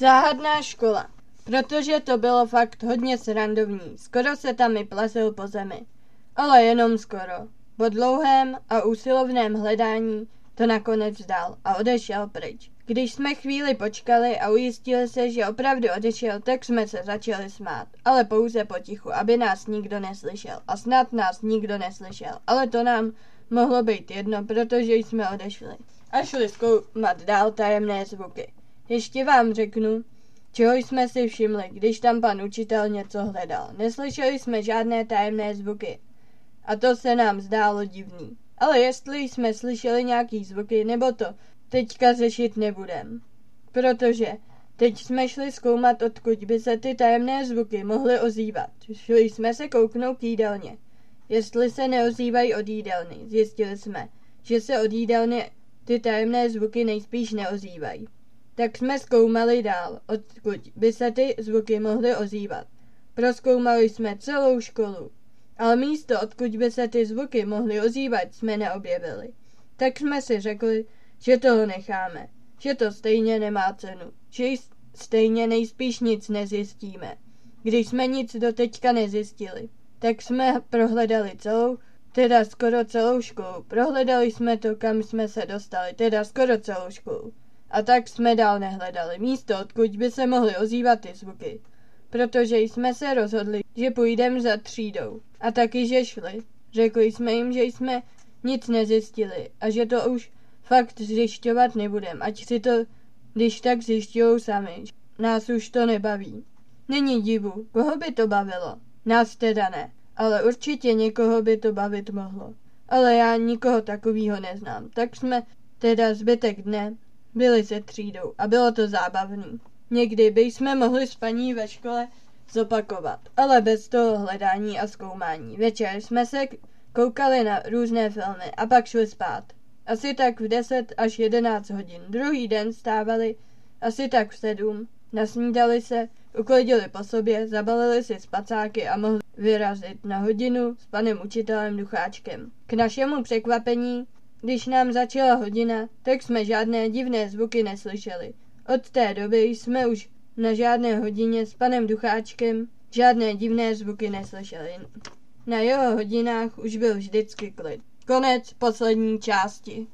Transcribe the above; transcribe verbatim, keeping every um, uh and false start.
Záhadná škola. Protože to bylo fakt hodně srandovní. Skoro se tam i plazil po zemi. Ale jenom skoro. Po dlouhém a úsilovném hledání to nakonec vzdal a odešel pryč. Když jsme chvíli počkali a ujistili se, že opravdu odešel, tak jsme se začali smát. Ale pouze potichu, aby nás nikdo neslyšel. A snad nás nikdo neslyšel. Ale to nám mohlo být jedno, protože jsme odešli. A šli zkoumat dál tajemné zvuky. Ještě vám řeknu, čeho jsme si všimli, když tam pan učitel něco hledal. Neslyšeli jsme žádné tajemné zvuky. A to se nám zdálo divný. Ale jestli jsme slyšeli nějaký zvuky, nebo to teďka řešit nebudem. Protože teď jsme šli zkoumat, odkud by se ty tajemné zvuky mohly ozývat. Šli jsme se kouknout k jídelně. Jestli se neozývají od jídelny, zjistili jsme, že se od jídelny ty tajemné zvuky nejspíš neozývají. Tak jsme zkoumali dál, odkud by se ty zvuky mohly ozývat. Prozkoumali jsme celou školu, ale místo, odkud by se ty zvuky mohly ozývat, jsme neobjevili. Tak jsme si řekli, že toho necháme, že to stejně nemá cenu, že stejně nejspíš nic nezjistíme. Když jsme nic doteďka nezjistili, tak jsme prohledali celou, teda skoro celou školu. Prohledali jsme to, kam jsme se dostali, teda skoro celou školu. A tak jsme dál nehledali místo, odkud by se mohly ozývat ty zvuky. Protože jsme se rozhodli, že půjdeme za třídou. A taky, že šli. Řekli jsme jim, že jsme nic nezjistili a že to už fakt zjišťovat nebudem, ať si to když tak zjišťujou sami. Nás už to nebaví. Není divu, koho by to bavilo? Nás teda ne, ale určitě někoho by to bavit mohlo. Ale já nikoho takového neznám, tak jsme teda zbytek dne byli se třídou a bylo to zábavný. Někdy bychom mohli s paní ve škole zopakovat, ale bez toho hledání a zkoumání. Večer jsme se koukali na různé filmy a pak šli spát. Asi tak v deset až jedenáct hodin. Druhý den stávali asi tak v sedm, nasnídali se, uklidili po sobě, zabalili si spacáky a mohli vyrazit na hodinu s panem učitelem Ducháčkem. K našemu překvapení, když nám začala hodina, tak jsme žádné divné zvuky neslyšeli. Od té doby jsme už na žádné hodině s panem Ducháčkem žádné divné zvuky neslyšeli. Na jeho hodinách už byl vždycky klid. Konec poslední části.